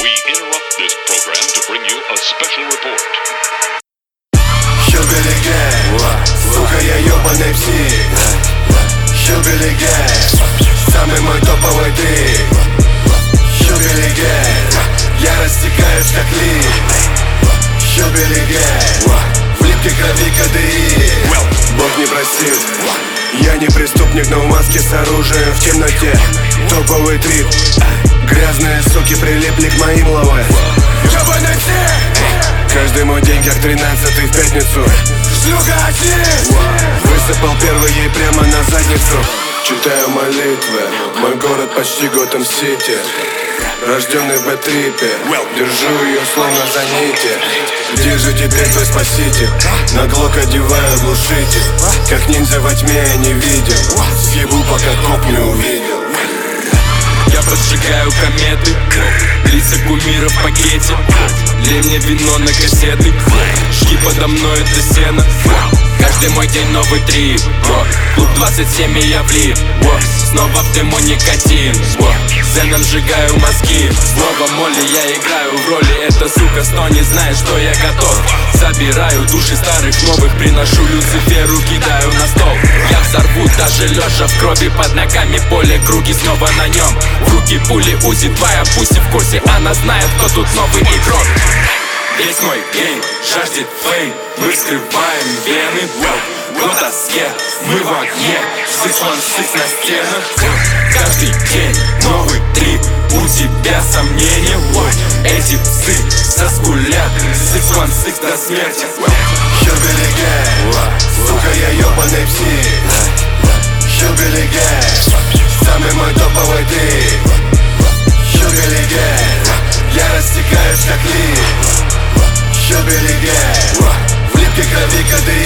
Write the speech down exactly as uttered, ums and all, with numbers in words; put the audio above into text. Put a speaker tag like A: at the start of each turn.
A: We interrupt this program to bring you a special report.
B: Hillbilly Gang, сука, я ёбаный псих. Hillbilly Gang, самый мой топовый трик. Hillbilly Gang, я растекаюсь как лик. Hillbilly Gang, в липкой крови кадеин. Бог не простит, я не преступник, но в маске с оружием в темноте. Топовый трип, грязные суки прилипли к моим лаве. Ёбаный псих. Каждый мой день как тринадцатый в пятницу. Шлюха очнись. Высыпал первый ей прямо на задницу. Читаю молитвы, мой город почти Готэм-Сити. Рожденный в бэтрипе, держу ее словно за нити. Где же теперь твой спаситель? На глок одеваю глушитель. Как ниндзя во тьме я не видел. Съебу, пока коп не увидел.
C: Я поджигаю кометы, лица кумира в пакете. Лей мне вино на кассеты, жги подо мной это сено. Каждый мой день новый трип. Клуб двадцать семь и я влип. Снова в дыму никотин. Зеном сжигаю мозги. Снова моли, я играю в роли. Эта сука сто не знает, что я готов. Забираю души старых новых, приношу Люциферу, кидаю на стол. Я взорву даже лежа в крови, под ногами поле, круги снова на нем. В руки пули Узи, твоя пусть в курсе, она знает, кто тут новый игрок. Весь мой гейм жаждет фейм, мы вскрываем вены. По тоске, мы в огне, шесть шесть на стенах. Каждый день новый трип, у тебя сомнения. Эти псы заскулят, шесть шесть до смерти.
B: Hillbilly Gang, сука, я ёбаный псих. Hillbilly Gang, самый мой топовый трик. Hillbilly Gang, я растекаюсь как лик. Hillbilly Gang, в липкой крови кадеин.